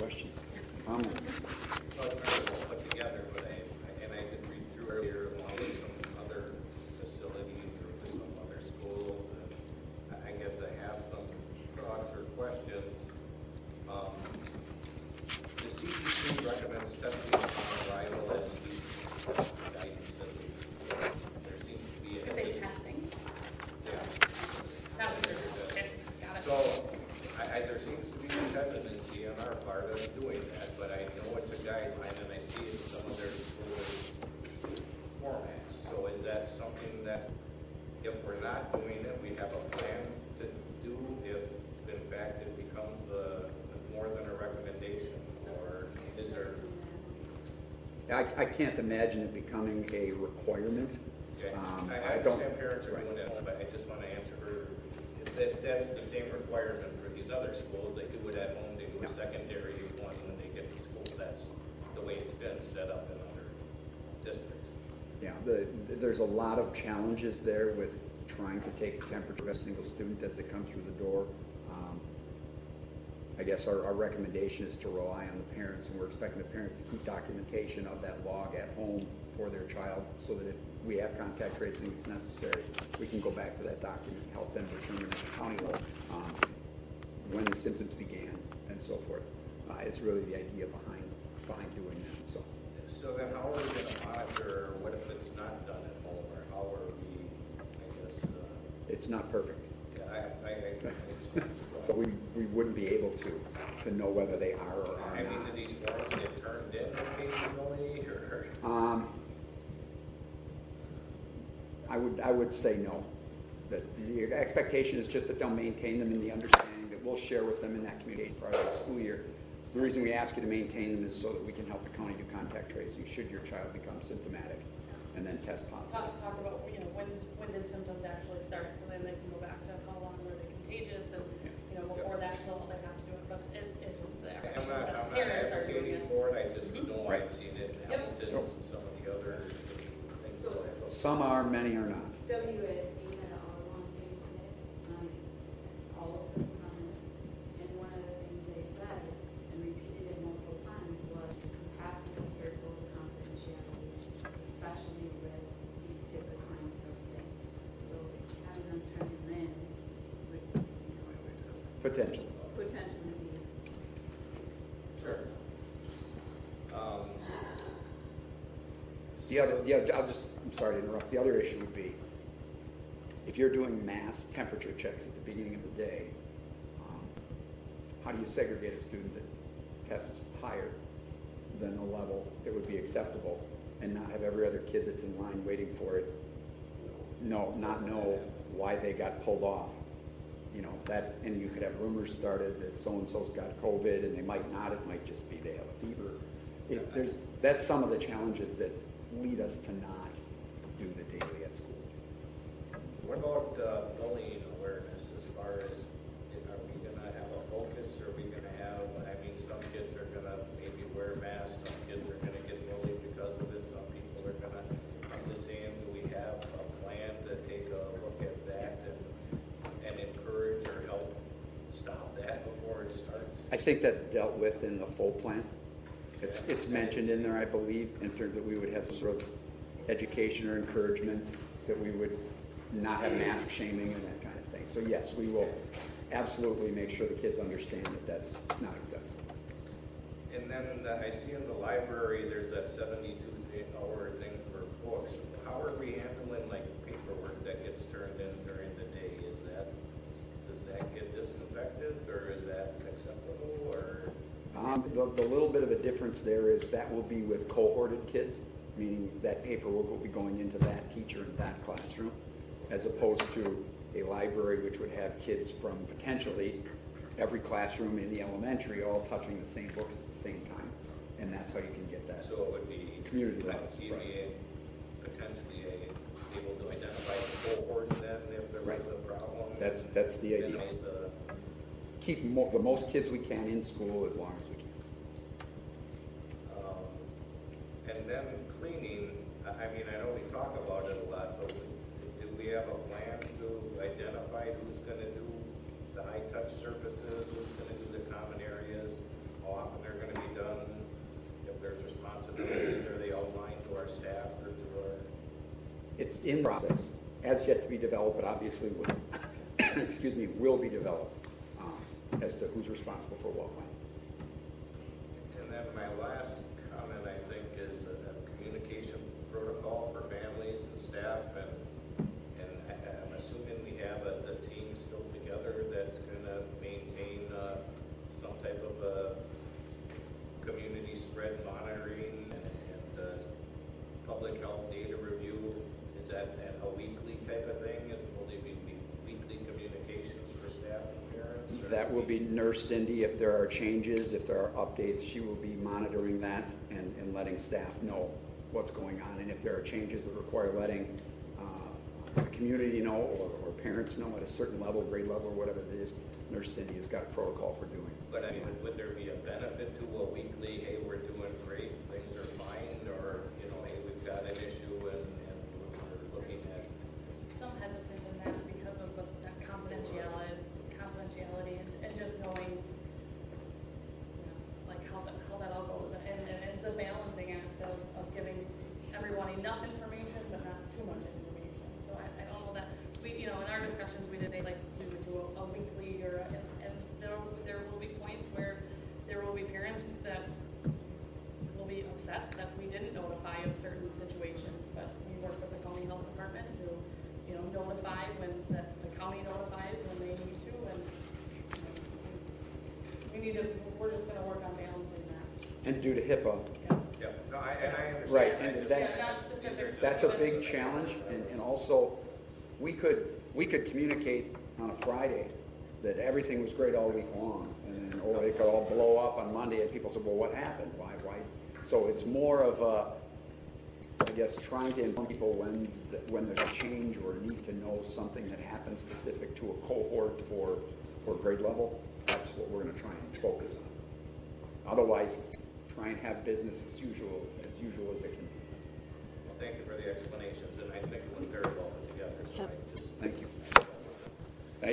questions, comments? Well, it's all put together, but I did read through earlier along with some other facilities or with some other schools, and I guess I have some thoughts or questions. The CDC recommends testing upon arrival as the guidance that there seems to be a Say testing. Yeah. Not the okay. Got it. So, there seems to be a hesitancy on our part of doing that, but I know it's a guideline, and I see it in some of their school formats. So is that something that, if we're not doing it, we have a plan to do, if in fact it becomes more than a recommendation, or is there? I can't imagine it becoming a requirement. Okay. I I don't. understand parents are Right. doing it, but I just want to answer her. That's the same requirement for these other schools. They do it at home, they do a secondary one when they get to school. That's the way it's been set up in other districts. Yeah, there's a lot of challenges there with trying to take the temperature of a single student as they come through the door. I guess our recommendation is to rely on the parents, and we're expecting the parents to keep documentation of that log at home for their child, so that if we have contact tracing that's necessary, we can go back to that document and help them determine at the county level when the symptoms began and so forth. It's really the idea behind doing that. So then how are we going to monitor what if it's not done at home, or how are we, I guess? It's not perfect. Yeah, I understand. So we wouldn't be able to know whether they are or are I mean, not. do these forms get turned in occasionally, or? I would say no. That the expectation is just that they'll maintain them in the understanding that we'll share with them in that communication prior to the school year. The reason we ask you to maintain them is so that we can help the county do contact tracing should your child become symptomatic and then test positive. Talk about when did symptoms actually start, so then they can go back to how long were they contagious, and before that, till they have to do it. But it is there. I'm not Parents are doing advocating it. for it. I just know I've seen it in Hamilton Yep. and some of the other things. Some are, many are not. WASB had an all-along thing today on all of this on this, and one of the things they said, and repeated it multiple times, was you have to be careful with confidentiality, especially with these HIPAA kinds of things. So having them turn them in would, Potentially. potentially be. Sure. I'm sorry to interrupt. The other issue would be, if you're doing mass temperature checks at the beginning of the day, how do you segregate a student that tests higher than the level that would be acceptable, and not have every other kid that's in line waiting for it not know why they got pulled off? And you could have rumors started that so-and-so's got COVID, and they might not. It might just be they have a fever. That's some of the challenges that lead us to not do the daily at school. What about bullying awareness, as far as, are we going to have a focus, or are we going to have, some kids are going to maybe wear masks, some kids are going to get bullied because of it, some people are going to, I'm just saying, do we have a plan to take a look at that and encourage or help stop that before it starts? I think that's dealt with in the full plan. It's mentioned in there, I believe, in terms that we would have some sort of education or encouragement, that we would not have mask shaming and that kind of thing. So yes, we will absolutely make sure the kids understand that that's not acceptable. And then I see in the library there's that 72-hour thing for books. How are we handling paperwork that gets turned in during the day? Does that get disinfected, or is that acceptable, or? The little bit of a difference there is that will be with cohorted kids, meaning that paperwork will be going into that teacher in that classroom, as opposed to a library which would have kids from potentially every classroom in the elementary all touching the same books at the same time, and that's how you can get that. So it would be community levels, right. Potentially able to identify the cohort then if there was a problem. That's the idea. Keep the most kids we can in school as long as we can. And then cleaning, I know we talk about it a lot, but do we have a plan to identify who's going to do the high-touch surfaces, who's going to do the common areas, how often they're going in process, has yet to be developed, but obviously will, excuse me, will be developed as to who's responsible for what when. And then my last comment, I think, is a communication protocol for families and staff, and I'm assuming we have the team still together that's gonna maintain some type of community spread monitoring and public health data review. Is that a weekly type of thing? And will there be weekly communications for staff and parents? Or That will be Nurse Cindy. If there are changes, if there are updates, she will be monitoring that and letting staff know what's going on. And if there are changes that require letting the community know or parents know at a certain level, grade level, or whatever it is, Nurse Cindy has got a protocol for doing. But I mean, would there be a benefit to a weekly, hey, we're doing great, things are fine, or, you know, hey, we've got an issue and we're looking at. There's some hesitance in that because of that confidentiality and just knowing, like how that all goes. And it's a balancing act of giving everyone enough information, but not too much information. So I don't know that, in our discussions, we did say like we would do a weekly and there will be points where there will be parents that will be upset that we didn't notify of certain situations, but we work with the county health department to, notify when the county notifies when they need to, and we're just gonna work on balancing that. And due to HIPAA, Yeah, no, I understand. Right, I and just- that- Not specific. that's a big challenge. And also, we could communicate on a Friday that everything was great all week long, or it could all blow up on Monday, and people said, well, what happened? Why? So it's more of I guess, trying to inform people when there's a change or a need to know something that happened specific to a cohort or grade level. That's what we're going to try and focus on. Otherwise, try and have business as usual as it can be. Well, thank you for the explanations, and I think it was very well put together, so I just. Thank you. Hey,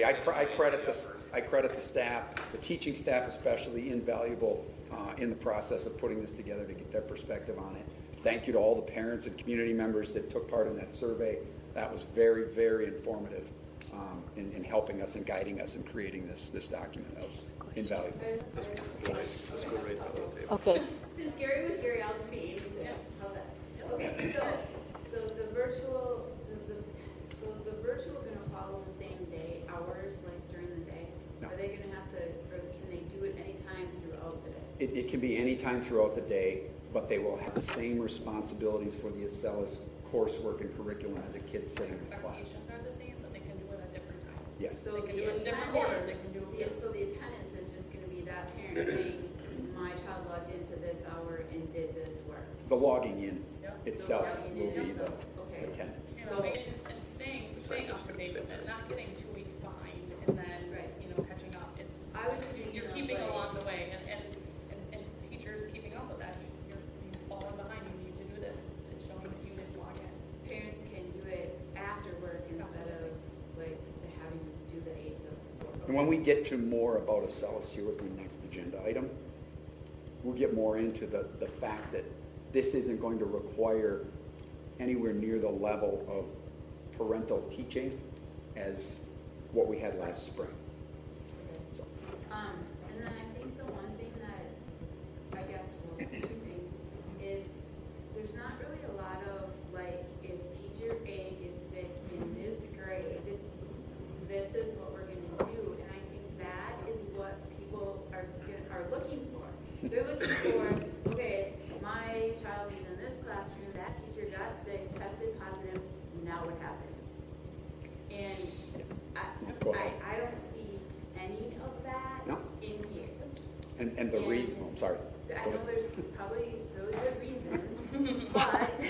I credit the staff, the teaching staff especially, invaluable in the process of putting this together to get their perspective on it. Thank you to all the parents and community members that took part in that survey. That was very, very informative in helping us and guiding us in creating this document. That was invaluable. Let's go right down the table. Okay. Since Gary was Gary, I'll just be Amy. How's that? Okay, so the virtual, is the virtual going to follow the same day, hours, like during the day? No. Are they going to have to, or can they do it anytime throughout the day? It can be any time throughout the day, but they will have the same responsibilities for the Acellus coursework and curriculum as a kid sitting in the class. Expectations are the same, but they can do it at different times. Yes. So They can the do it in different order, they can do it. so the attendance is just going to be that parent saying, my child logged into this hour and did this work. The logging in Yeah. itself The logging will in be the itself. Okay. attendance. And staying up to date with it, not getting 2 weeks behind and then, Right. catching up. It's, I was just thinking you're of, keeping like- along the way and teachers keeping up with that. You've fallen behind, you need to do this. It's showing that you didn't log in. Parents can do it after work instead of like having to do the 8 to 4. And when we get to more about Acellus here with the next agenda item, we'll get more into the fact that this isn't going to require anywhere near the level of parental teaching as what we had last spring. So, And then I think the one thing that, I guess, well, 2 things, is there's not really a lot of, like, if teacher A gets sick in this grade, this is what we're going to do. And I think that is what people are looking for. They're looking for, okay, my child is in this classroom, that teacher got sick, tested positive, now what happens? And I don't see any of that No. in here. and the reason, I'm sorry. I know there's probably really good reasons, but,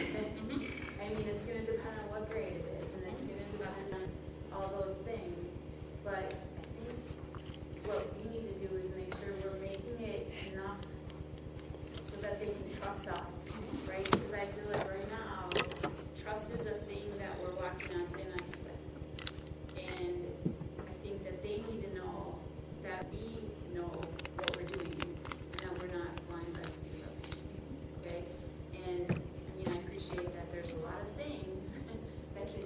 I mean, it's gonna depend on what grade it is, and it's gonna depend on all those things. But I think what we need to do is make sure we're making it enough so that they can trust us, right? Because I feel like right now, trust is a thing that we're walking on thin ice with. And I think that they need to know that we know what we're doing and that we're not flying by the seat of our pants, okay? And, I mean, I appreciate that there's a lot of things that can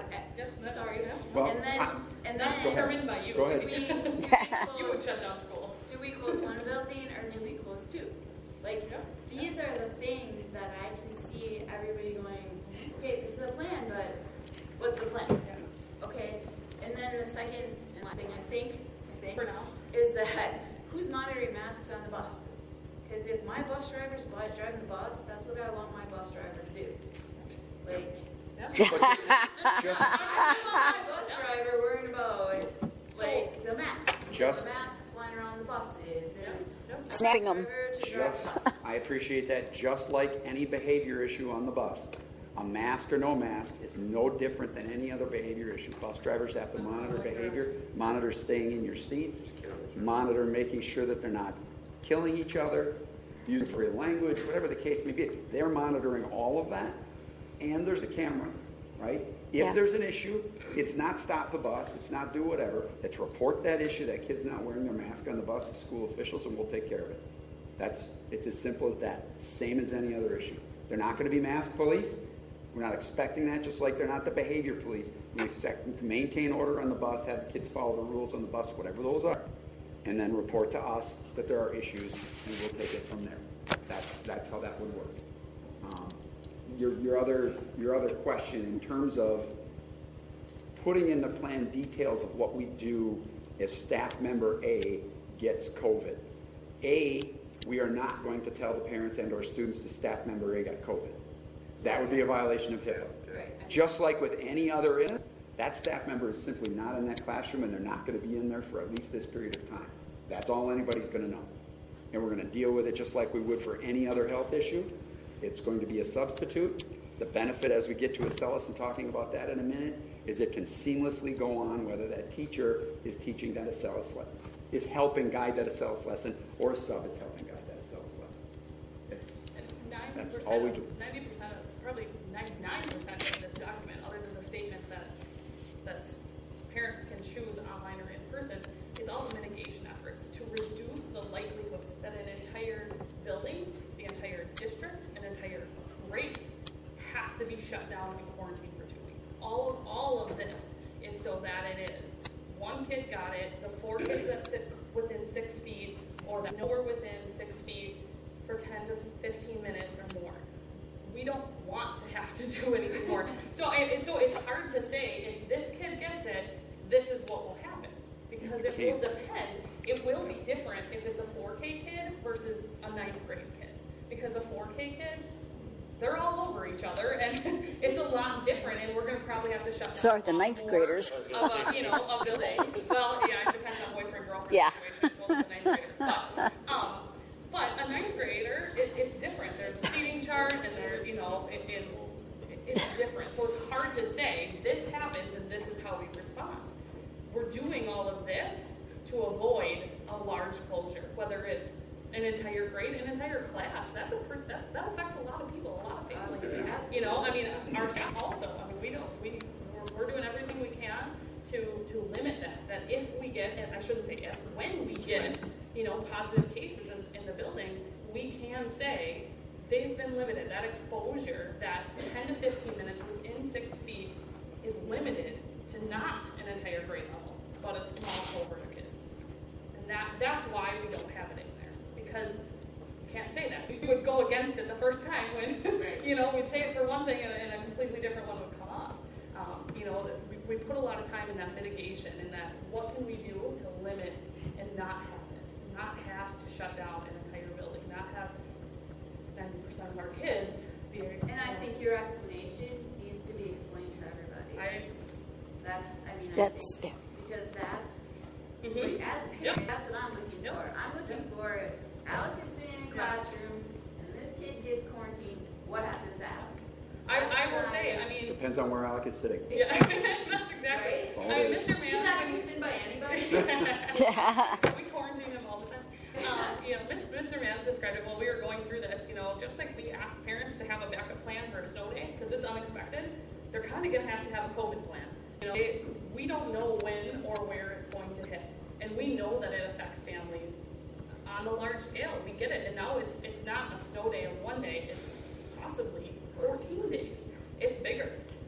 Yep, that's- Sorry. yeah. Well, And then, and That's Go ahead. determined by you. Go ahead. do we You would close, shut down school. do we close one building or do we close two? Like, Yeah. these are the things that I can see everybody going, okay, this is a plan, but what's the plan? Yeah. Okay, and then the second and last thing I think For now. is that who's monitoring masks on the buses? Because if my bus driver's driving the bus, that's what I want my bus driver to do. Like, Yeah. Just, I don't want my bus driver worrying about like the masks, Just- the masks flying around the buses, and Yep. a Snapping bus 'em. driver to drive just, the bus. I appreciate that, just like any behavior issue on the bus. A mask or no mask is no different than any other behavior issue. Bus drivers have to monitor behavior, monitor staying in your seats, monitor making sure that they're not killing each other, using free language, whatever the case may be. They're monitoring all of that, and there's a camera, right? Yeah. If there's an issue, it's not stop the bus, it's not do whatever, it's report that issue, that kid's not wearing their mask on the bus to school officials, and we'll take care of it. It's as simple as that, same as any other issue. They're not going to be mask police. We're not expecting that, just like they're not the behavior police. We expect them to maintain order on the bus, have the kids follow the rules on the bus, whatever those are, and then report to us that there are issues, and we'll take it from there. That's how that would work. Your other question in terms of putting in the plan details of what we do if staff member A gets COVID. A, we are not going to tell the parents and or students that staff member A got COVID. That would be a violation of HIPAA. Right. Just like with any other illness, that staff member is simply not in that classroom and they're not going to be in there for at least this period of time. That's all anybody's going to know. And we're going to deal with it just like we would for any other health issue. It's going to be a substitute. The benefit, as we get to Acellus and talking about that in a minute, is it can seamlessly go on whether that teacher is teaching that Acellus lesson, is helping guide that Acellus lesson, or a sub is helping guide that Acellus lesson. It's, And That's all we do. 90% of, probably 99% of this document, other than the statements that parents can choose online or in person, is all the mitigation efforts to reduce the likelihood that an entire building, the entire district, an entire grade has to be shut down and quarantined for 2 weeks. All of this is so that it is one kid got it, the 4 kids that sit within 6 feet or that know are within 6 feet for 10 to 15 minutes or more. We don't want to have to do anything more. So it's hard to say, if this kid gets it, this is what will happen. Because it will depend. It will be different if it's a 4K kid versus a 9th grade kid. Because a 4K kid, they're all over each other, and it's a lot different, and we're going to probably have to shut down. So are the a lot 9th more graders. Of a building. Well, yeah, it depends on boyfriend-girlfriend Yeah. situation. Well, the 9th grader. But a 9th grader, it's different. There's a seating chart, and it's different. So it's hard to say, this happens, and this is how we respond. We're doing all of this to avoid a large closure, whether it's an entire grade, an entire class. That affects a lot of people, a lot of families. Our staff also. We're doing everything we can to limit that. That if we get, and I shouldn't say if, when we get, positive cases in the building, we can say they've been limited. That exposure, that 10 to 15 minutes within 6 feet, is limited to not an entire grade level, but a small cohort of kids. And that's why we don't have it in there, because we can't say that. We would go against it the first time when, we'd say it for one thing and a completely different one would come up. We put a lot of time in that mitigation and that what can we do to limit and not have it, not have to shut down an entire building, not have 90% of our kids be. And I think your explanation needs to be explained to everybody. I think, because that's, like, as a parent, that's what I'm looking for. I'm looking for, if Alec is sitting in a classroom and this kid gets quarantined, what happens after? I will say, depends on where Alec is sitting. yeah, that's exactly. Right? Mr. He's not going to be Mann, sitting by anybody. we quarantine him all the time. Mr. Mans described it while we were going through this. Just like we asked parents to have a backup plan for a snow day because it's unexpected, they're kind of going to have a COVID plan. We don't know when or where it's going to hit, and we know that it affects families on a large scale. We get it, and now it's not a snow day of one day. It's possibly 14 days. It's bigger.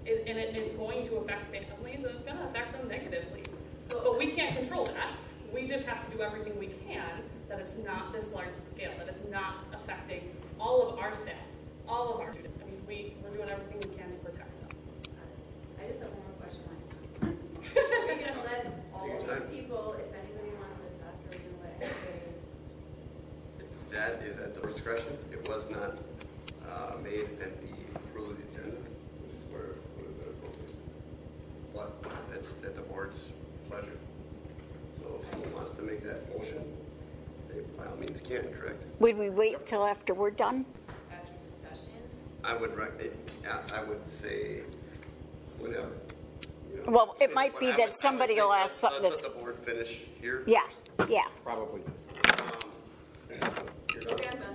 it's going to affect families, and it's going to affect them negatively. But we can't control that. We just have to do everything we can that it's not this large scale, that it's not affecting all of our staff, all of our students. I mean, we're doing everything we can to protect them. I just have one more question. Are we gonna let all these people, if anybody wants to talk, are we gonna let everybody? That is at the board's discretion. It was not made at the approval of the agenda, which is where it would have been appropriate. But it's at the board's pleasure. So if someone wants to make that motion, they by all means can, correct? Would we wait till after we're done? After discussion? I would say whenever. You know. Well, it might be But I that would somebody think will ask something Let's that's, let the board finish here. yeah, first. yeah. Probably. You're done? Okay, I'm done.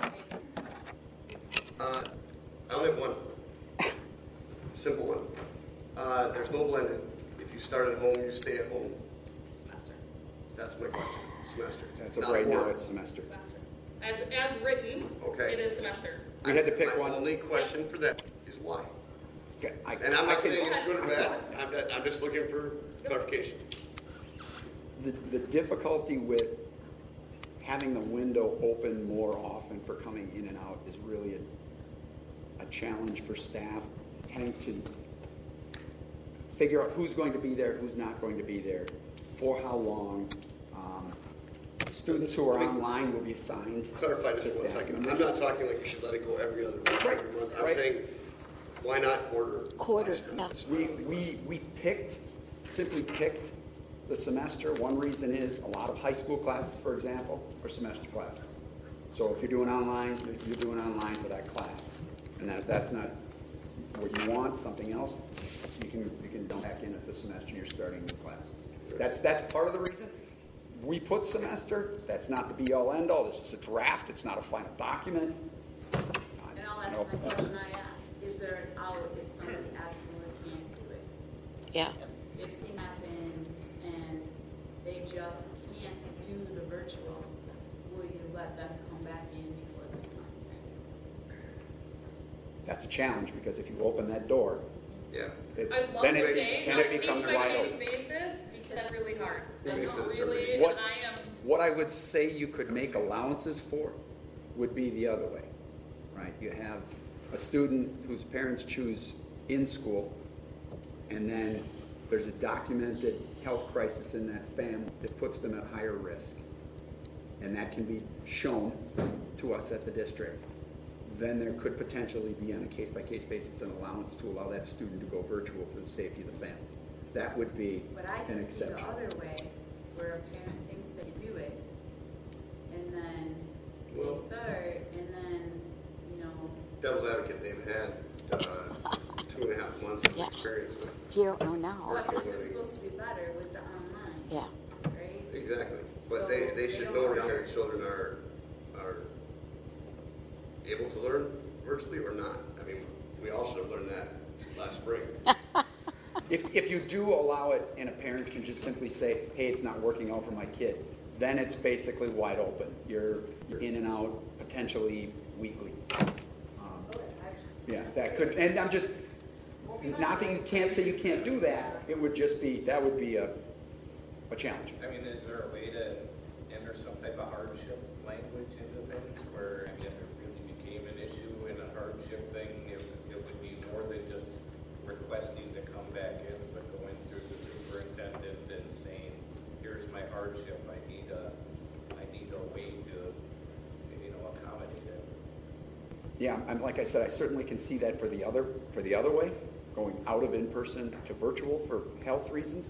I only have one. Simple one. There's no blended. If you start at home, you stay at home. Semester. That's my question. Semester. That's what Not right now board. it's semester. Semester. As written, Okay. it is semester. We had to pick My one. only question for that is why. Okay, And I'm not saying it's good or bad. I'm just looking for clarification. The difficulty with having the window open more often for coming in and out is really a challenge for staff, having to figure out who's going to be there, who's not going to be there, for how long. Students who are online will be assigned. Clarify to just one staff second. members. I'm not talking like you should let it go every other week, Right, every month. I'm right. saying, why not quarter? Quarter, last year? yeah. That's- We simply picked the semester. One reason is a lot of high school classes, for example, are semester classes. So if you're doing online, you're doing online for that class. And if that's not what you want, something else, you can dump back in at the semester you're starting new classes. That's part of the reason. We put semester. That's not the be-all, end-all. This is a draft. It's not a final document. And I'll ask my question I asked. Is there an out if somebody absolutely can't do it? Yeah. If something happens and they just can't do the virtual, will you let them come back in before the semester? That's a challenge because if you open that door, Yeah. I'd love then to it say, then on it a becomes wide case-by-case open. basis, because that's really hard. It makes That's sense. really, What- and I am, What I would say you could make allowances for would be the other way, right? You have a student whose parents choose in school, and then there's a documented health crisis in that family that puts them at higher risk, and that can be shown to us at the district. Then there could potentially be, on a case-by-case basis, an allowance to allow that student to go virtual for the safety of the family. That would be But I an can see the exception. other way, where a parent thinks they can do it, and then Well- they start, and then, you know, Devil's advocate, they've had 2.5 months of Yeah. experience with. If you don't know now, but this is supposed to be better with the online, yeah. right? Exactly. So But they they should don't know know. their children are able to learn virtually or not. I mean, we all should have learned that last spring. If you do allow it and a parent can just simply say, hey, it's not working out for my kid, then it's basically wide open. You're in and out potentially weekly. Yeah, that could, and I'm just, not that you can't say you can't do that, it would just be, that would be a challenge. I mean, is there a way to enter some type of hardship language into things where, I mean, if it really became an issue in a hardship thing, it would be more than just requesting to come back in, but going through the superintendent and saying, here's my hardship, I need a way to, accommodate it. Yeah, I'm, like I said, I certainly can see that for the other way, going out of in-person to virtual for health reasons.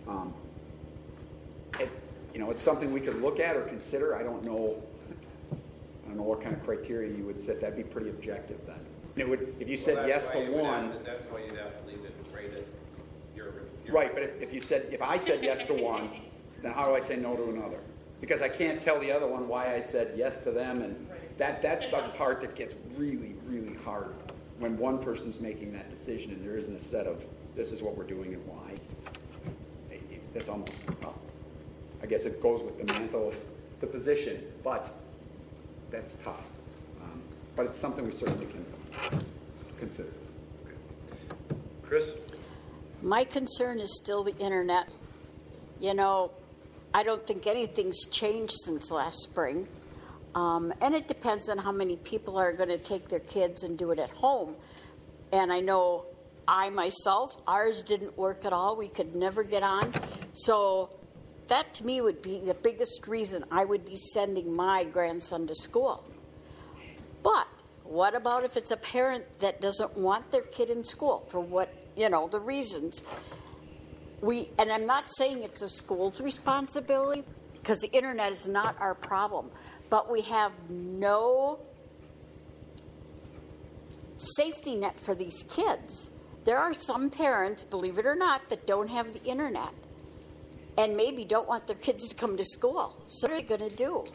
It's something we could look at or consider. I don't know what kind of criteria you would set. That'd be pretty objective then. And it would, if you said Well, yes that's to why you would one. have to- That's why you'd have to leave it rated, your. Right, but if I said yes to one, then how do I say no to another? Because I can't tell the other one why I said yes to them, and that's the part that gets really, really hard when one person's making that decision and there isn't a set of, this is what we're doing and why. That's almost, well, I guess it goes with the mantle of the position, but that's tough. But it's something we certainly can consider. Okay. Chris? My concern is still the internet. You know, I don't think anything's changed since last spring. And it depends on how many people are going to take their kids and do it at home. And I know I myself, ours didn't work at all. We could never get on. So that to me would be the biggest reason I would be sending my grandson to school. But what about if it's a parent that doesn't want their kid in school for what, the reasons? And I'm not saying it's a school's responsibility, because the internet is not our problem, but we have no safety net for these kids. There are some parents, believe it or not, that don't have the internet and maybe don't want their kids to come to school. So what are they going to do?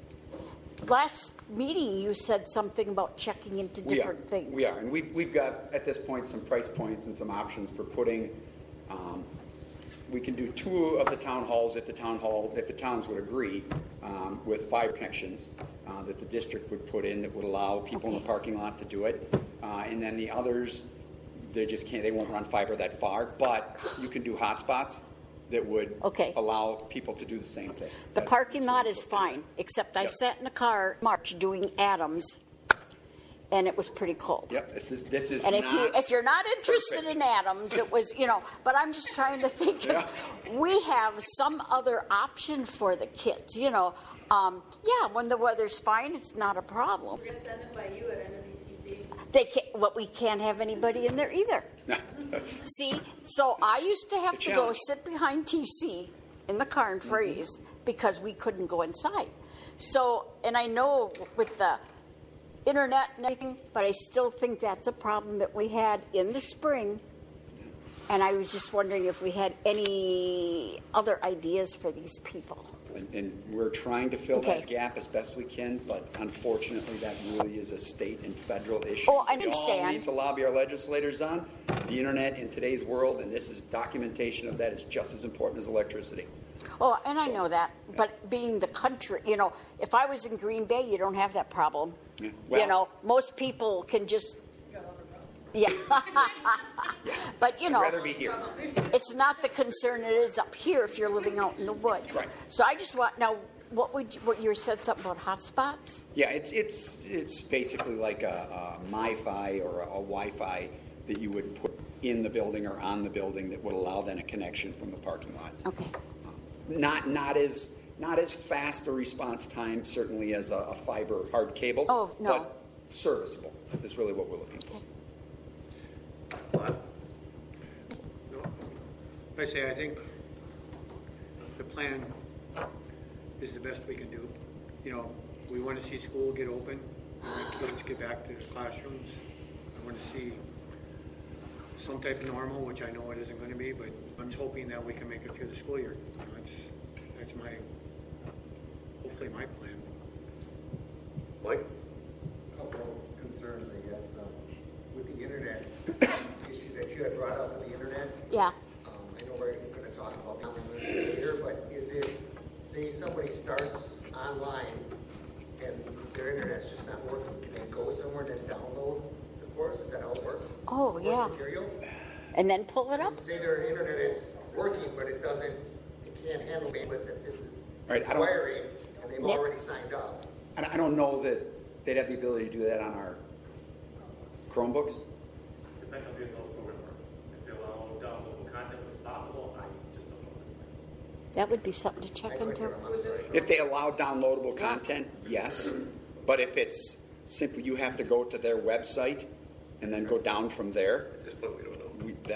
Last meeting, you said something about checking into different things. We are, and we've got, at this point, some price points and some options for putting, we can do 2 of the town halls if the towns would agree, with fiber connections that the district would put in that would allow people in the parking lot to do it. And then the others, they won't run fiber that far, but you can do hotspots that would allow people to do the same thing. The parking lot is fine, except I sat in a car in March doing Adams, and it was pretty cold. Yep, this is. And if you're not interested in Adams, it was, But I'm just trying to think if we have some other option for the kids. When the weather's fine, it's not a problem. We're gonna send it by you at NWTC. We can't have anybody in there either. No, See, so I used to have It's to a go challenge. sit behind TC in the car and freeze because we couldn't go inside. So, and I know with the internet and everything, but I still think that's a problem that we had in the spring. And I was just wondering if we had any other ideas for these people. And we're trying to fill that gap as best we can, but unfortunately, that really is a state and federal issue. Oh, I We all understand. need to lobby our legislators on. The internet in today's world, and this is documentation of that, is just as important as electricity. Oh, and I know that, but being the country, if I was in Green Bay, you don't have that problem. Yeah, well- Most people can just, You got other problems. but I'd rather be here. it's not the concern it is up here if you're living out in the woods. Right. So I just want, now, what you said something about hotspots? Yeah, it's basically like a MiFi or a Wi-Fi that you would put in the building or on the building that would allow then a connection from the parking lot. Okay. Not as fast a response time, certainly, as a fiber hard cable. Oh, no. But serviceable is really what we're looking for. Okay. I think the plan is the best we can do. We want to see school get open, we want kids get back to the classrooms. I want to see some type of normal, which I know it isn't going to be, but I'm just hoping that we can make it through the school year. That's hopefully my plan. Mike? Couple of concerns, I guess, with the internet issue that you had brought up with the internet. Yeah. I know we're going to talk about that later, but is it, say somebody starts online and their internet's just not working, can they go somewhere and then download the course? Is that how it works? Oh, Course yeah. Material? And then pull it up? And say their internet is working, but it can't handle bandwidth that this is Right, I don't- requiring, and they've Yep. already signed up. I don't know that they'd have the ability to do that on our Chromebooks. Depends on how the program works. If they allow downloadable content as possible, I just don't know this. That would be something to check into. If they allow downloadable content, yes. But if it's simply you have to go to their website and then go down from there, At this point, we don't know.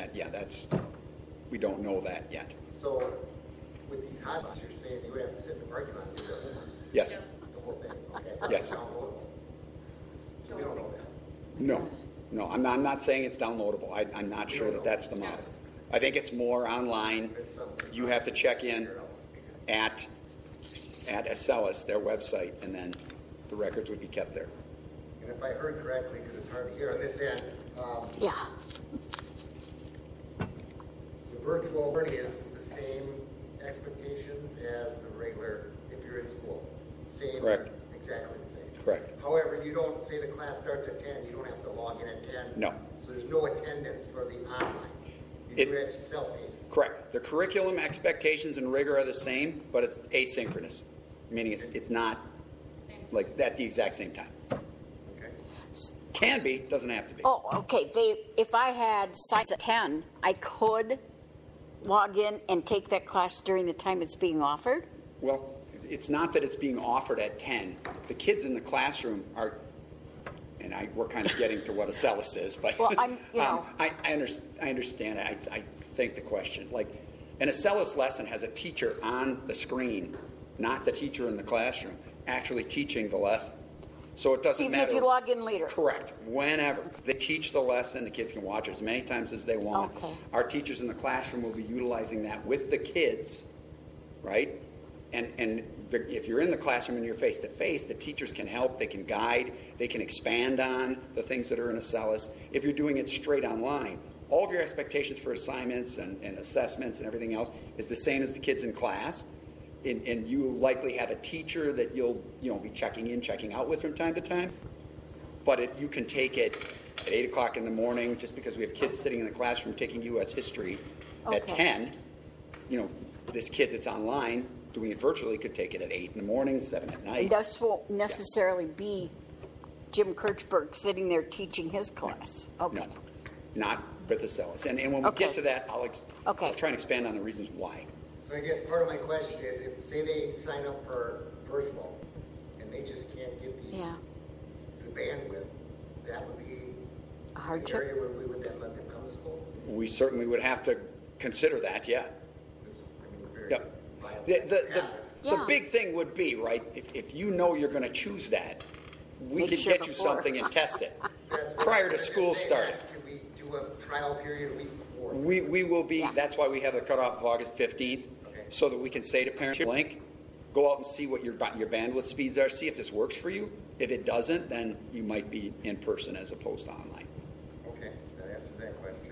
we don't know that yet. So, with these hotspots, you're saying you would have to sit in the parking lot and do their homework, Yes. the whole thing, okay? Yes. Downloadable. So we don't know that. No, I'm not saying it's downloadable. I'm not sure that that's the model. I think it's more online. It's something. You have to check in at Acellus, their website, and then the records would be kept there. And if I heard correctly, because it's hard to hear on this end, Yeah. the virtual learning is the same expectations as the regular, if you're in school. Same. Correct. Exactly the same. Correct. However, you don't say the class starts at 10, you don't have to log in at 10. No. So So there's no attendance for the online. You do it self-paced. Correct. The curriculum expectations and rigor are the same, but it's asynchronous, meaning it's not like at the exact same time. Okay. Can be, doesn't have to be. Oh, okay. If I had science at 10, I could log in and take that class during the time it's being offered? Well, it's not that it's being offered at 10. The kids in the classroom are, and we're kind of getting to what a Acellus is, but Well, I'm, you know. I understand. I think the question, like, an Acellus lesson has a teacher on the screen, not the teacher in the classroom, actually teaching the lesson. So it doesn't matter. Even if you log in later? Correct. Whenever. They teach the lesson, the kids can watch it as many times as they want. Okay. Our teachers in the classroom will be utilizing that with the kids, right? And if you're in the classroom and you're face-to-face, the teachers can help, they can guide, they can expand on the things that are in Acellus. If you're doing it straight online, all of your expectations for assignments and assessments and everything else is the same as the kids in class. And you likely have a teacher that you'll be checking in, checking out with from time to time. But you can take it at 8 o'clock in the morning, just because we have kids sitting in the classroom taking U.S. history at 10. This kid that's online doing it virtually could take it at 8 in the morning, 7 at night. And this won't necessarily be Jim Kirchberg sitting there teaching his class. Okay. No, not with Acellus. And when we get to that, I'll try and expand on the reasons why. So I guess part of my question is, if, say they sign up for virtual and they just can't get the bandwidth, that would be A hardship? an area where we would then let them come to school? We certainly would have to consider that, yeah. Very Yep. viable. The big thing would be, right, if you know you're going to choose that, we Make can sure get you before. something and test it That's what prior I to was school gonna say start. next. Could we do a trial period a week before? We will be, that's why we have the cutoff of August 15th, so that we can say to parents, Link, go out and see what your bandwidth speeds are, see if this works for you. If it doesn't, then you might be in person as opposed to online. Okay, that answers that question.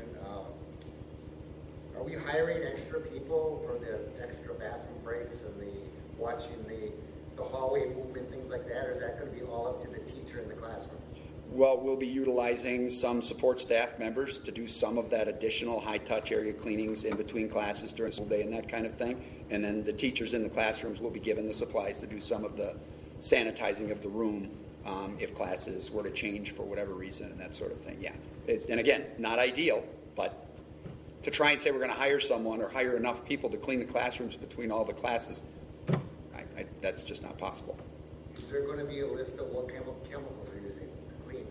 Are we hiring extra people for the extra bathroom breaks and the watching the hallway movement, things like that, or is that going to be all up to the teacher in the classroom? Well, we'll be utilizing some support staff members to do some of that additional high-touch area cleanings in between classes during school day and that kind of thing. And then the teachers in the classrooms will be given the supplies to do some of the sanitizing of the room if classes were to change for whatever reason and that sort of thing. Yeah. And again, not ideal, but to try and say we're going to hire someone or hire enough people to clean the classrooms between all the classes, that's just not possible. Is there going to be a list of what chemicals are using to clean?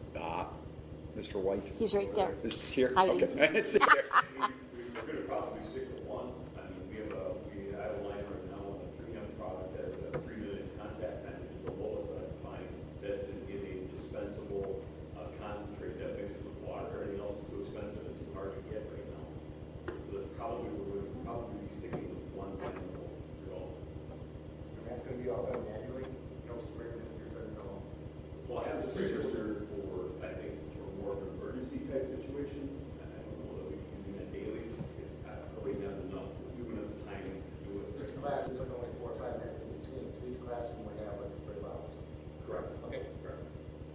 Mr. White. He's right there. This is here? Hiding. Okay. It's there. We're going to probably stick with one. I mean, we have a line right now on the 3M product that has a 3 minute contact time, which is the lowest that I can find. That's in a dispensable concentrate that mixes with water. Everything else is too expensive and too hard to get right now. So that's probably where we're probably be sticking with one chemical. And that's going to be all done manually? No spray misters or no? Well, I have a spray mister for, I think, for more of an emergency type situation. I don't know that we're using that daily. I probably have enough. We wouldn't have the time to do it. The class is only 4 or 5 minutes in between. So each classroom would have like spray bottles. Correct. Okay. Correct.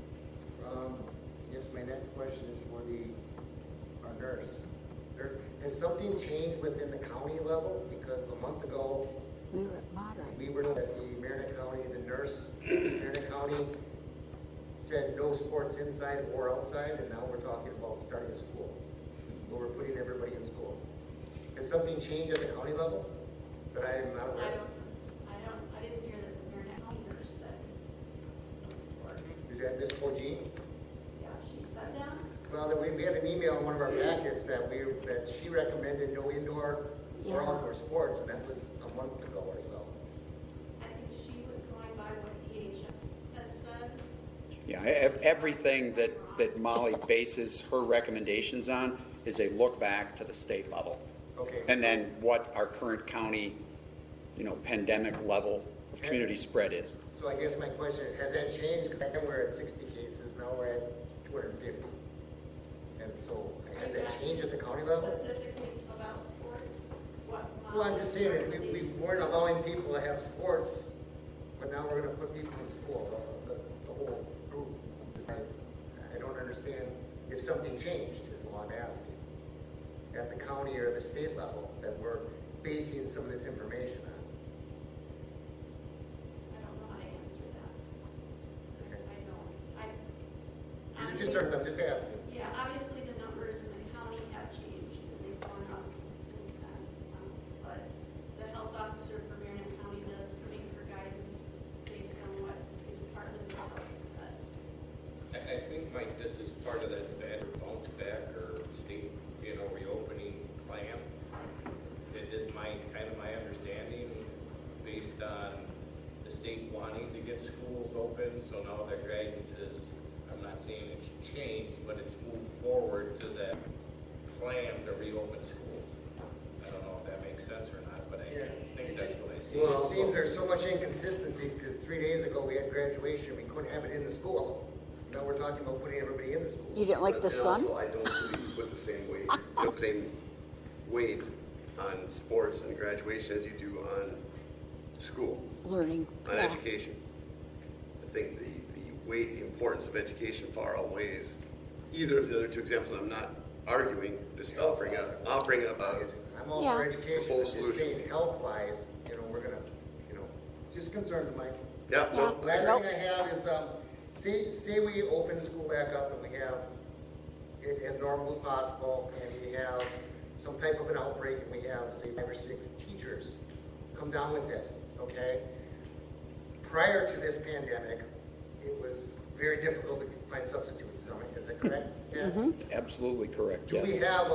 Yes, my next question is for our nurse. Has something changed within the county level? Because a month ago, We were at Monterey. we were at the Marion County, the nurse, Marion County said no sports inside or outside, and now we're talking about starting a school. Where we're putting everybody in school. Has something changed at the county level that I am not aware of? I didn't hear that the Marin County nurse said no sports. Is that Ms. Pogene? Yeah, she said that. Well, we had an email in one of our packets that she recommended no indoor or outdoor sports, and that was a month ago or so. I think she was going by what DHS had said. Yeah, everything that Molly bases her recommendations on is a look back to the state level. Okay. And then what our current county, pandemic level of community spread is. So I guess my question, has that changed? Because we're at 60 cases, now we're at 250. And so has that changed at the county level? Specifically about sports? Well, I'm just saying, if we weren't allowing people to have sports, but now we're going to put people in school, the whole group. I don't understand if something changed, is what I'm asking. At the county or the state level, that we're basing some of this information on. I don't know how to answer that. Okay. I don't. These are concerns, I'm just asking. Yeah, obviously the numbers in the county have changed, and they've gone up since then. But the health officer for Marion County does come in for guidance based on what the Department of Health says. I think, Mike, this is part of that bounce back or state, reopening plan. It is kind of my understanding, based on the state wanting to get schools open, so now their guidance is, I'm not saying it's changed, but it's moved forward to that plan to reopen schools. I don't know if that makes sense or not, but I think that's what I see. Well, it seems there's so much inconsistencies, because 3 days ago we had graduation, we couldn't have it in the school. Now we're talking about putting everybody in the school. You didn't like the sun? Also, I don't believe you put the same weight on sports and graduation as you do on school, Learning. on Yeah. education. I think the weight, the importance of education far outweighs either of the other two examples. I'm not arguing, just offering a I'm all for Yeah. education, I'm proposed just solution. saying health-wise, we're gonna, just concerns, Mike. Yeah, no, Last Nope. thing I have is, say we open school back up and we have it as normal as possible, and we have some type of an outbreak, and we have, say, 5 or 6 teachers come down with this, okay? Prior to this pandemic, it was very difficult to find substitutes, is that correct? Yes. Absolutely correct, Do we yes. have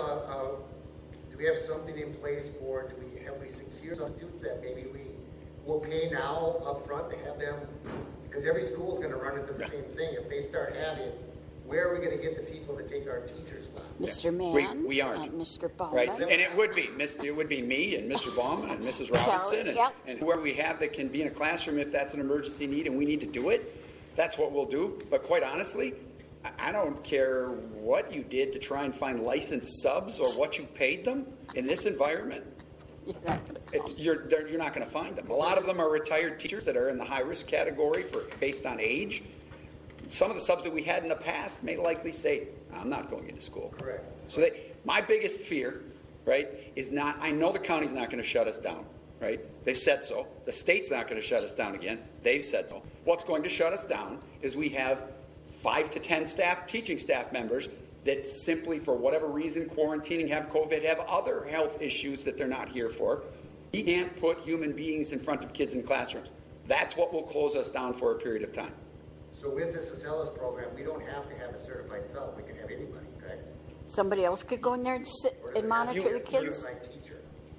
do we have something in place for, have we secured substitutes that maybe we will pay now up front to have them? Because every school is gonna run into the same thing. If they start having, where are we gonna get the people to take our teachers' spots? Mr. We Mans aren't. and Mr. Bauman. Right, and it would be me and Mr. Bauman and Mrs. Robinson and, Yep. and whoever we have that can be in a classroom if that's an emergency need and we need to do it, that's what we'll do. But quite honestly, I don't care what you did to try and find licensed subs or what you paid them in this environment. You're not gonna come. You're not going to find them. A lot of them are retired teachers that are in the high-risk category based on age. Some of the subs that we had in the past may likely say, I'm not going into school. Correct. So my biggest fear, right, is not, I know the county's not going to shut us down, right? They've said so. The state's not going to shut us down again. They've said so. What's going to shut us down is we have 5 to 10 teaching staff members that simply, for whatever reason, quarantining, have COVID, have other health issues that they're not here for. We can't put human beings in front of kids in classrooms. That's what will close us down for a period of time. So with this Satellis program, we don't have to have a certified sub. We can have anybody, correct? Somebody else could go in there and sit Or does and it have to monitor be the a kids? certified teacher?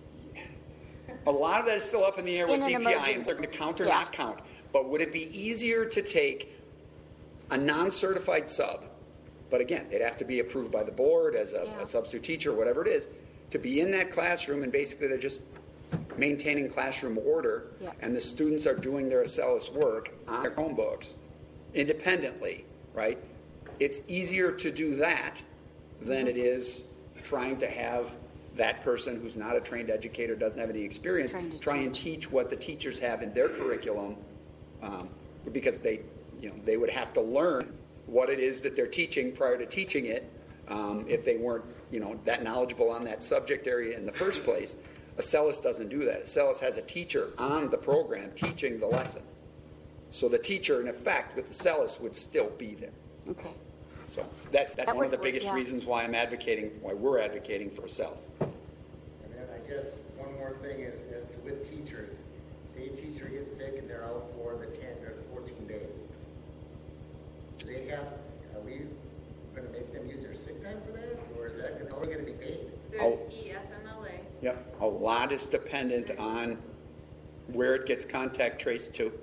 A lot of that is still up in the air with In an DPI, and emergency. they're going to count or Yeah. not count. But would it be easier to take a non-certified sub, but again, it'd have to be approved by the board as a substitute teacher, whatever it is, to be in that classroom and basically they're just maintaining classroom order, Yeah. and the students are doing their Acellus work on their Chromebooks independently, right? It's easier to do that than it is trying to have that person who's not a trained educator, doesn't have any experience, try and teach what the teachers have in their curriculum, because they would have to learn what it is that they're teaching prior to teaching it, if they weren't, that knowledgeable on that subject area in the first place. Acellus doesn't do that. Acellus has a teacher on the program teaching the lesson. So the teacher, in effect, with Acellus would still be there. Okay. So that's That one of the would work, biggest yeah. reasons why we're advocating for Acellus. And then I guess one more thing is, as to with teachers, say a teacher gets sick and they're out for the 10 or the 14 days. Do they have, are we going to make them use their sick time for that? Or is that only going to be paid? There's EFMLA. Yep. A lot is dependent on where it gets contact traced to.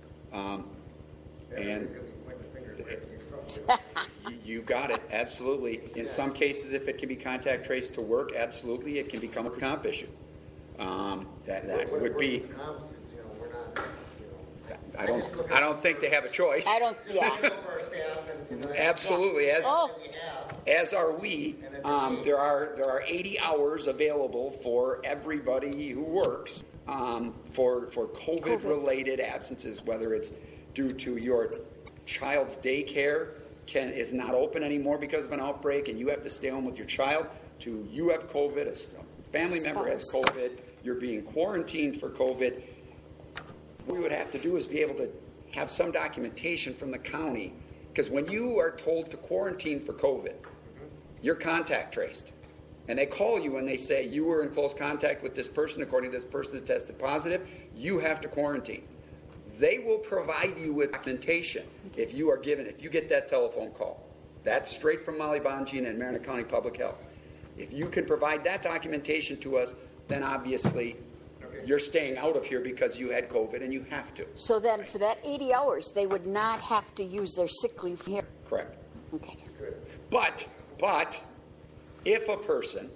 Everybody's going to be pointing the finger at where it came from. You got it, absolutely. In some cases, if it can be contact traced to work, absolutely, it can become a comp issue. That would be. Comps is, we're not, I don't think they have a choice. I don't, yeah. for our staff and Absolutely, Oh. as are we. There are 80 hours available for everybody who works for COVID-related absences, whether it's due to your child's daycare is not open anymore because of an outbreak and you have to stay home with your child, to you have COVID, a family member has COVID, you're being quarantined for COVID. What we would have to do is be able to have some documentation from the county, because when you are told to quarantine for COVID, you're contact traced. And they call you and they say, you were in close contact with this person, according to this person that tested positive, you have to quarantine. They will provide you with documentation if you get that telephone call. That's straight from Molly Bongina and Marion County Public Health. If you can provide that documentation to us, then obviously you're staying out of here because you had COVID and you have to. So then for that 80 hours, they would not have to use their sick leave here. Correct. Okay. But if a person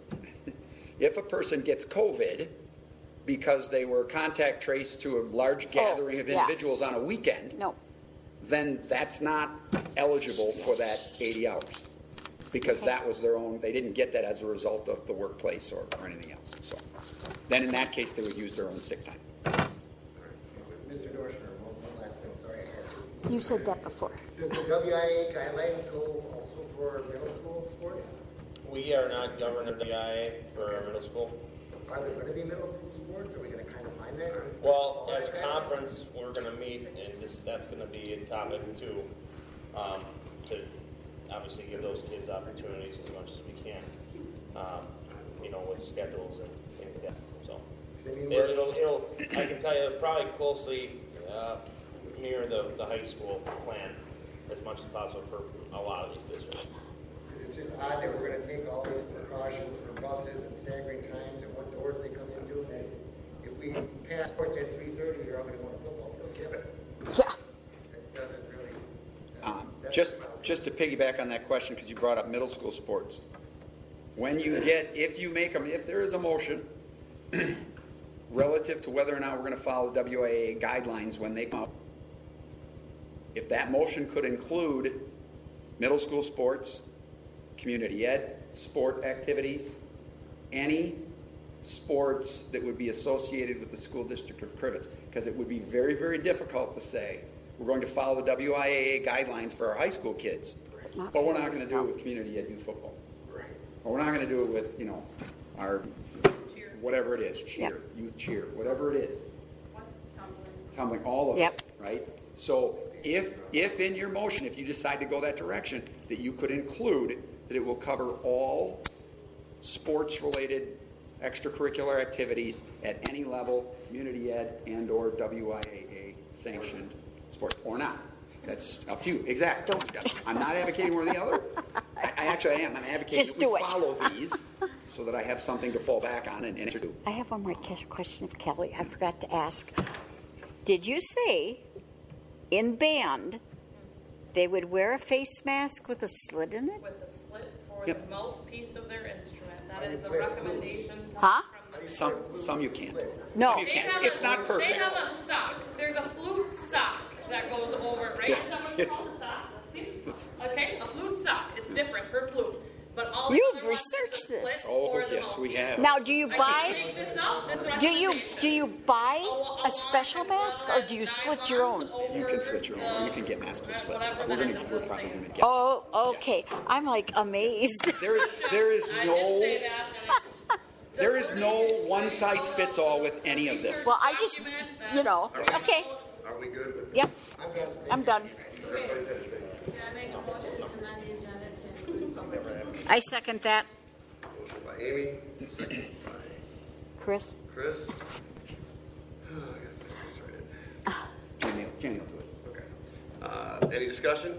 gets COVID because they were contact traced to a large gathering of individuals on a weekend, then that's not eligible for that 80 hours because that was their own. They didn't get that as a result of the workplace or anything else. So then in that case, they would use their own sick time. Mr. Dorschner, one last thing, sorry I had to. You said that before. Does the WIA guidelines go also for middle school sports? We are not governed under the IA for our middle school. Are there going to be middle school sports? Are we going to kind of find that? Well, as a conference, we're going to meet, and that's going to be a topic too, to obviously give those kids opportunities as much as we can, with schedules and things like that. So it'll I can tell you, it'll probably closely mirror the high school plan as much as possible for a lot of these districts. It's just odd that we're going to take all these precautions for buses and staggering times and what doors they come into. And if we pass sports at 3:30, you're all going to want a football field, Kevin. Yeah. It doesn't really. Just to piggyback on that question, because you brought up middle school sports. If there is a motion relative to whether or not we're going to follow the WIA guidelines when they come out, if that motion could include middle school sports, community ed, sport activities, any sports that would be associated with the school district of Crivets, because it would be very, very difficult to say we're going to follow the WIAA guidelines for our high school kids, but we're not going to do it with community ed youth football. Right. Or we're not going to do it with, our cheer. Whatever it is, youth cheer, whatever it is. What? Tumbling, all of it, right? So if in your motion, if you decide to go that direction, that you could include that it will cover all sports-related extracurricular activities at any level, community ed and or WIAA sanctioned sports, or not. That's up to you. Exactly. I'm not advocating one or the other. I actually am. I'm advocating that we follow these so that I have something to fall back on and answer to. I have one more question of Kelly. I forgot to ask. Did you say in band they would wear a face mask with a slit in it? With a slit for the mouthpiece of their instrument. That is the recommendation. Huh? Some you can't. No. Some you can't. It's not perfect. They have a sock. There's a flute sock that goes over it, right? Is that what it's called, a sock? Okay, a flute sock. It's different for flute. But all You've researched this. Oh, yes, we have. Now, do you buy? Do you recommendation. buy a special mask or do you slit your own? You can slit your own. You can get masks with slits. We're probably going to get. Oh, okay. I'm like amazed. There is no one size fits all with any of this. Well, I just, okay. Are we good with Yep. I'm done. everybody's editing? Can I make a motion to amend the agenda to include public input? I second that. Motion by Amy, second by Chris? Chris. Oh, I gotta finish this right. Jenny will do it. Okay. Any discussion?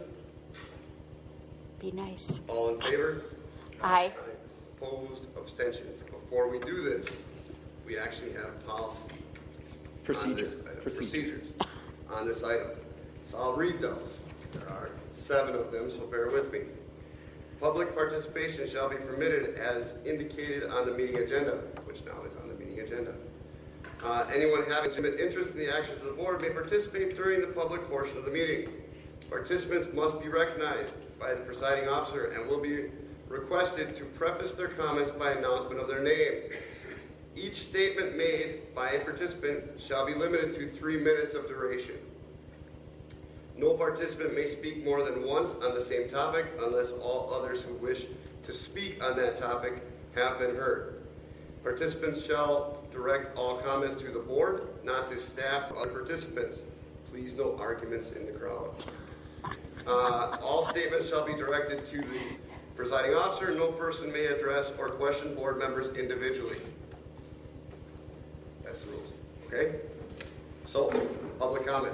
Be nice. All in favor? Aye. Opposed? Abstentions? Before we do this, we actually have policy. Procedures on this item. So I'll read those. There are 7 of them, so bear with me. Public participation shall be permitted as indicated on the meeting agenda, which now is on the meeting agenda. Anyone having legitimate interest in the actions of the board may participate during the public portion of the meeting. Participants must be recognized by the presiding officer and will be requested to preface their comments by announcement of their name. Each statement made by a participant shall be limited to 3 minutes of duration. No participant may speak more than once on the same topic unless all others who wish to speak on that topic have been heard. Participants shall direct all comments to the board, not to staff or other participants. Please no arguments in the crowd. All statements shall be directed to the presiding officer. No person may address or question board members individually. That's the rules, okay? So, public comment.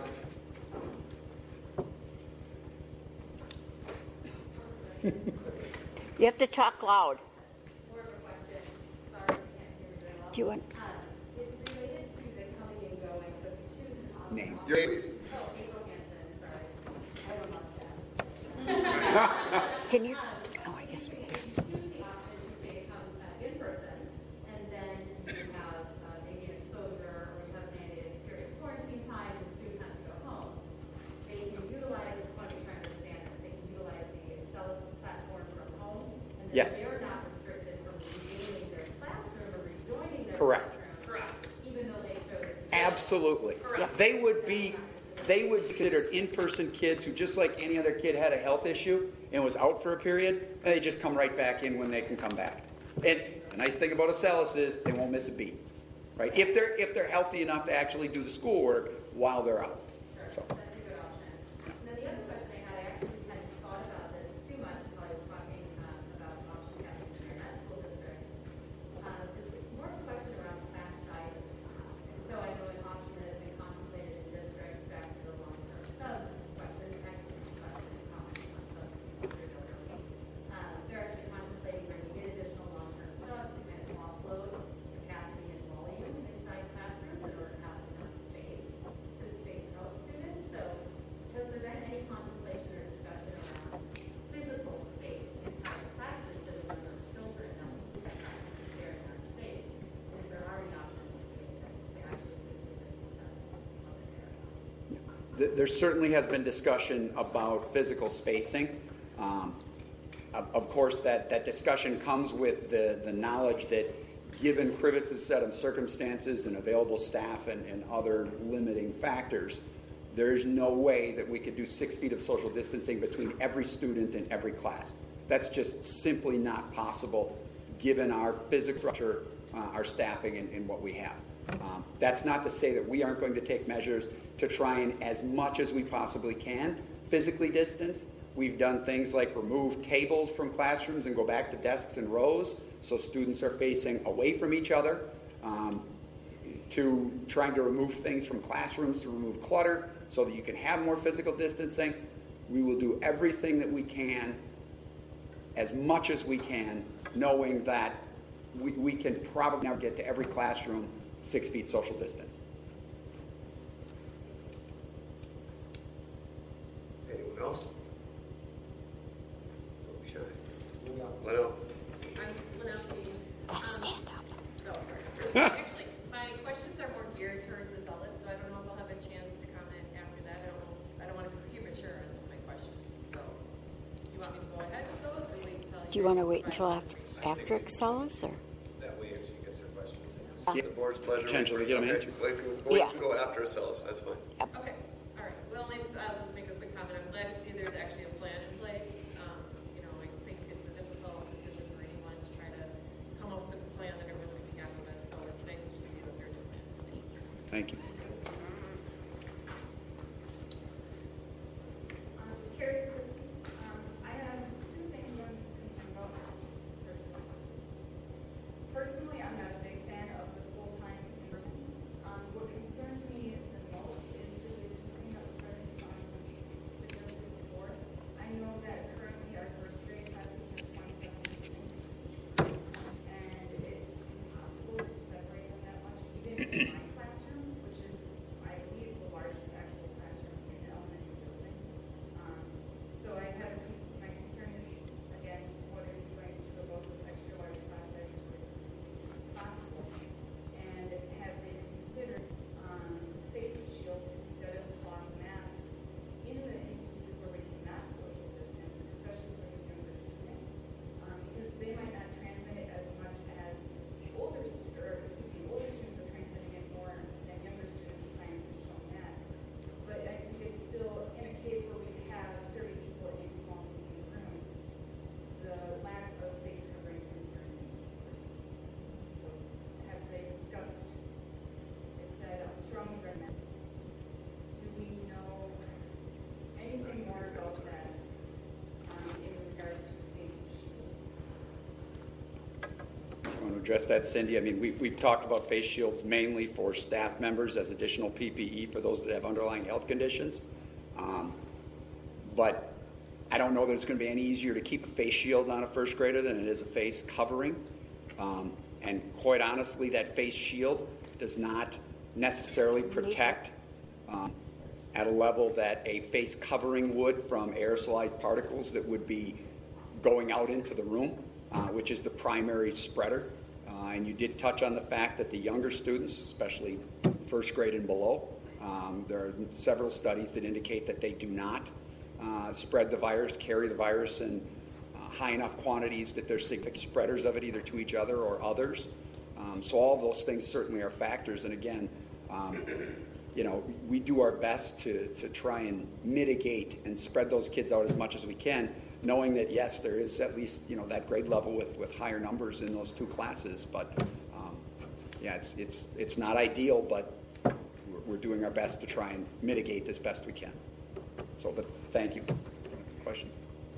You have to talk loud. More of a question. Sorry, I can't hear you very well. Do you want? It's related to the coming and going, so if you choose an option. Name. Your name, please. Oh, April Hansen, sorry. I don't know that. Can you? Oh, I guess we can. If you choose the option to say come in person, and then you have maybe an exposure, or you have mandated period of quarantine time, and the student has to go home, they can utilize, I just want to be trying to understand this, they can utilize the Excellus platform from home, and then Yes. they're not restricted from regaining their classroom or rejoining their Correct. classroom. Correct. Even though they chose to. Absolutely. Correct. They would be considered in-person kids who, just like any other kid, had a health issue and was out for a period, and they just come right back in when they can come back. And the nice thing about Acellus is they won't miss a beat, right? If they're healthy enough to actually do the schoolwork while they're out. So. That's a good option. And then the other question I had, I actually hadn't thought about this too much until I was talking about options happening in your school district. It's more of a question around class sizes. And so I know an option that has been contemplated in districts, back to the long-term sub question, excellent question, comment on substitute teacher donor. They're actually contemplating when you get additional long-term subs, you kind of offload capacity and volume inside classrooms in order to have enough space to space out students. So has there been any contemplation or discussion around physical space inside the classroom so the number of children that will be sharing that space? And if there are any options to actually physically distance them from the area? There certainly has been discussion about physical spacing. Of course, that discussion comes with the knowledge that given Krivitz's set of circumstances and available staff and other limiting factors, there's no way that we could do 6 feet of social distancing between every student in every class. That's just simply not possible given our physical structure, our staffing, and what we have. That's not to say that we aren't going to take measures to try and, as much as we possibly can, physically distance. We've done things like remove tables from classrooms and go back to desks and rows so students are facing away from each other, to trying to remove things from classrooms to remove clutter so that you can have more physical distancing. We will do everything that we can, as much as we can, knowing that we can probably never get to every classroom 6 feet social distance. Anyone else? Don't be shy. Leno. I'm Lynette Lee. Stand up. Oh, sorry. Actually, my questions are more geared towards Acellus, so I don't know if I'll have a chance to comment after that. I don't want to be premature on some of my questions. So, do you want me to go ahead with those, or wait until? Do you want to wait until after Acellus, or? That way if she gets her questions answered. The board's pleasure. Potentially get them Okay. answered. We Yeah. can go after Acellus, that's fine. Okay, all right. Well, I'll just make a quick comment. I'm glad to see there's actually a plan in place. I think it's a difficult decision for anyone to try to come up with a plan that everyone's going to be happy with. So it's nice to see what they're doing. Thank you. Carrie Kritzky. I have two things I'm concerned about. Personally, I'm not a big fan of the full-time in-person. What concerns me the most is the distancing that we're trying to find, which suggested before. I know that currently our first grade classes are 27 students, and it's impossible to separate them that much, even in my classroom, which is address that, Cindy. I mean, we've talked about face shields mainly for staff members as additional PPE for those that have underlying health conditions. But I don't know that it's going to be any easier to keep a face shield on a first grader than it is a face covering. And quite honestly, that face shield does not necessarily protect at a level that a face covering would from aerosolized particles that would be going out into the room, which is the primary spreader. And you did touch on the fact that the younger students, especially first grade and below, there are several studies that indicate that they do not spread the virus, carry the virus in high enough quantities that they're significant spreaders of it either to each other or others. So all of those things certainly are factors. And again, we do our best to try and mitigate and spread those kids out as much as we can, knowing that, yes, there is at least, that grade level with higher numbers in those two classes. But, it's not ideal, but we're doing our best to try and mitigate as best we can. So, but thank you. Questions?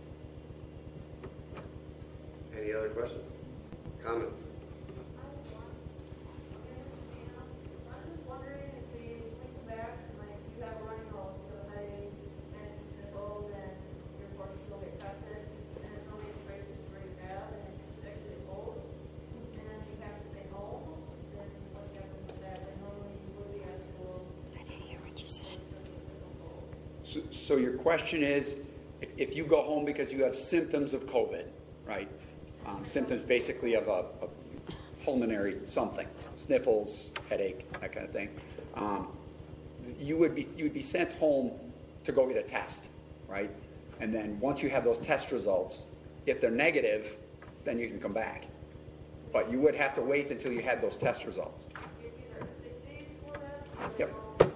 Any other questions? Comments? So your question is, if you go home because you have symptoms of COVID, right? Symptoms basically of a pulmonary something, sniffles, headache, that kind of thing. You would be sent home to go get a test, right? And then once you have those test results, if they're negative, then you can come back. But you would have to wait until you had those test results. Yep.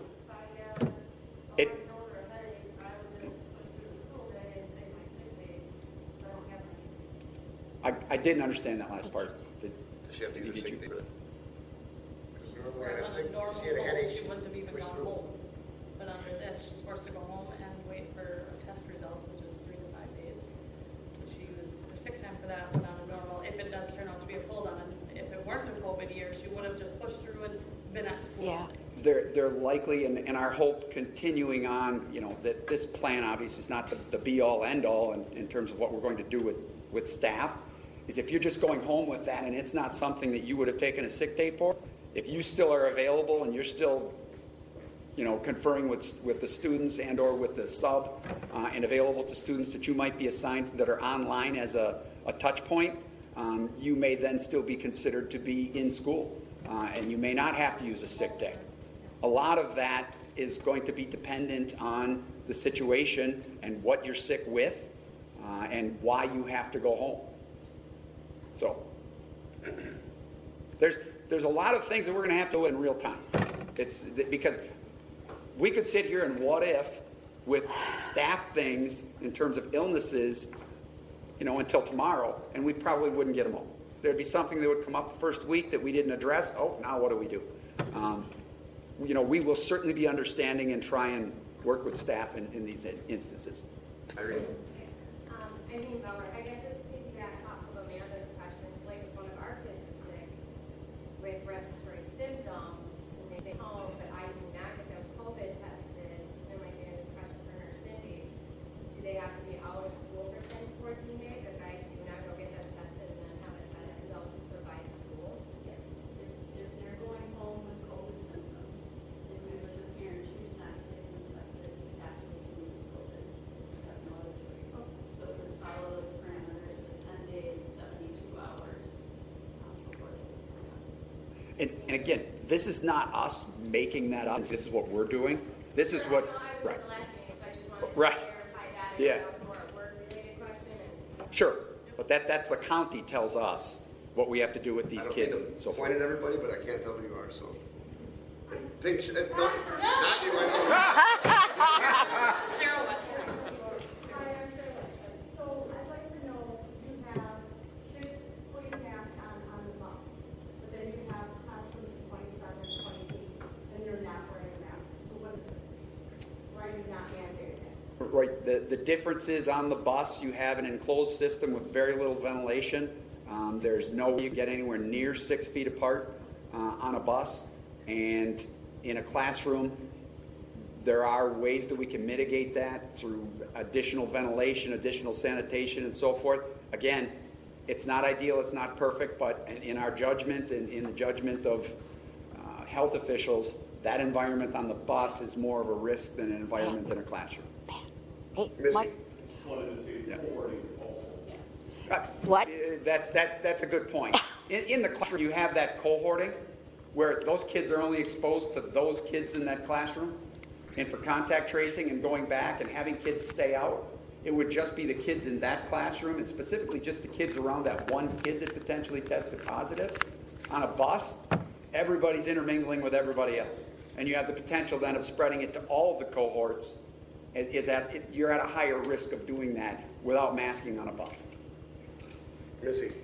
I didn't understand that last part. Does she have to use a sick day for that? She had a headache. She wouldn't have even gone home. But under this, she's forced to go home and wait for test results, which is 3 to 5 days. She used her sick time for that, but on a normal, if it does turn out to be a cold on it, if it weren't a COVID year, she would have just pushed through and been at school. Yeah. They're likely, and our hope continuing on, that this plan obviously is not the be-all, end-all in terms of what we're going to do with staff, is if you're just going home with that and it's not something that you would have taken a sick day for, if you still are available and you're still, conferring with the students and or with the sub and available to students that you might be assigned that are online as a touch point, you may then still be considered to be in school. And you may not have to use a sick day. A lot of that is going to be dependent on the situation and what you're sick with and why you have to go home. So there's a lot of things that we're going to have to do in real time. It's because we could sit here and what if with staff things in terms of illnesses, until tomorrow, and we probably wouldn't get them all. There'd be something that would come up the first week that we didn't address. Oh, now what do we do? We will certainly be understanding and try and work with staff in these instances. Irene? Irene Bauer, I guess it's piggyback off of Amanda's questions. Like if one of our kids is sick with respiratory symptoms and they stay home, but I do not get them COVID tested, there might be a question for Nurse Cindy. Do they have to be out of school for 10 to 14 days if I do not go get them tested and then have a test result to provide school? Yes. If they're going home with COVID symptoms, and you as a parent choose not to get them tested, you have to assume it's COVID. You have no other choice. So if it follows parameters, the 10 days, 72 hours before they can come out. And again, this is not us making that up. This is what we're doing. This is what. Right. Right. Yeah. Sure, but that's the county tells us what we have to do with these kids. So point at everybody, but I can't tell who you are. So, no, not you. I know. Sarah Webster. Hi, I'm Sarah Webster. So I'd like to know, you have kids putting masks on the bus, but then you have classrooms of 27, 28, and they're not wearing a mask. So what is this? Why are you not mandating it? Right. The difference is on the bus you have an enclosed system with very little ventilation. There's no way you get anywhere near 6 feet apart on a bus. And in a classroom, there are ways that we can mitigate that through additional ventilation, additional sanitation, and so forth. Again, it's not ideal, it's not perfect, but in our judgment and in the judgment of health officials, that environment on the bus is more of a risk than an environment in a classroom. Hey, Missy? Mike, Just wanted to see forwarding also. what? That's a good point. In the classroom, you have that cohorting where those kids are only exposed to those kids in that classroom. And for contact tracing and going back and having kids stay out, it would just be the kids in that classroom, and specifically just the kids around that one kid that potentially tested positive. On a bus, everybody's intermingling with everybody else. And you have the potential then of spreading it to all of the cohorts. You're at a higher risk of doing that without masking on a bus. Missy?